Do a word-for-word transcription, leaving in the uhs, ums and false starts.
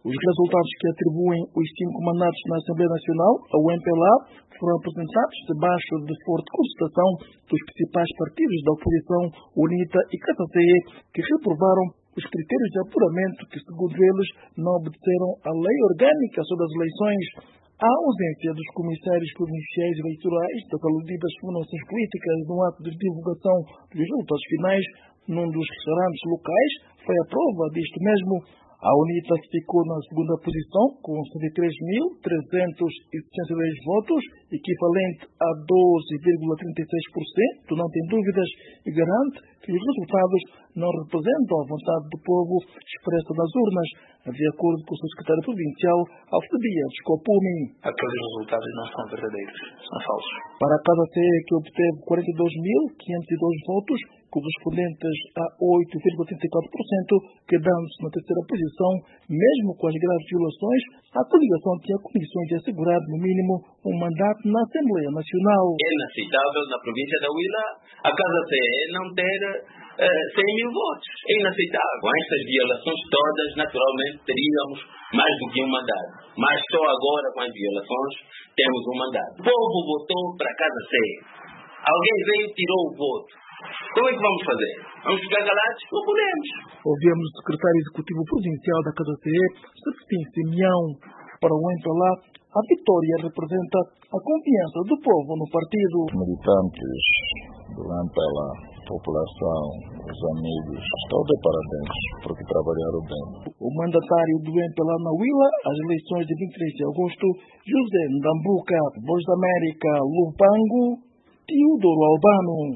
Os resultados que atribuem os cinco mandatos na Assembleia Nacional ao M P L A foram apresentados debaixo de forte contestação dos principais partidos da oposição, UNITA e K C E, que reprovaram os critérios de apuramento que, segundo eles, não obedeceram à lei orgânica sobre as eleições. A ausência dos comissários provinciais eleitorais das aludidas formações políticas no ato de divulgação dos resultados finais num dos restaurantes locais foi a prova disto mesmo. A UNITA ficou na segunda posição com setenta e três mil trezentos e sessenta e dois votos, equivalente a doze vírgula trinta e seis por cento, não tem dúvidas, e garante que os resultados não representam a vontade do povo expressa nas urnas, de acordo com o seu secretário provincial, Alcebiades Copumi. Aqueles resultados não são verdadeiros, são falsos. Para a K C E, que obteve quarenta e dois mil quinhentos e dois votos, correspondentes a oito vírgula trinta e quatro por cento, quedando-se na terceira posição, mesmo com as graves violações, a coligação tinha condições de assegurar, no mínimo, um mandato na Assembleia Nacional. É inaceitável na província da Huila a K C E não ter uh, cem mil votos. É inaceitável. Com estas violações todas, naturalmente, teríamos mais do que um mandato. Mas só agora, com as violações, temos um mandato. O povo votou para a K C E. Alguém veio e tirou o voto. Como é que vamos fazer? Vamos ficar calados? Não podemos. Ouvimos o secretário executivo provincial da K C E, Septim Simeão. Para o M P L A, a vitória representa a confiança do povo no partido. Militantes do M P L A, população, os amigos, estão de parabéns porque trabalharam bem. O mandatário do M P L A na Huila, às eleições de vinte e três de agosto, José Ndambuca, Voz da América, Lubango, Teodoro Albano.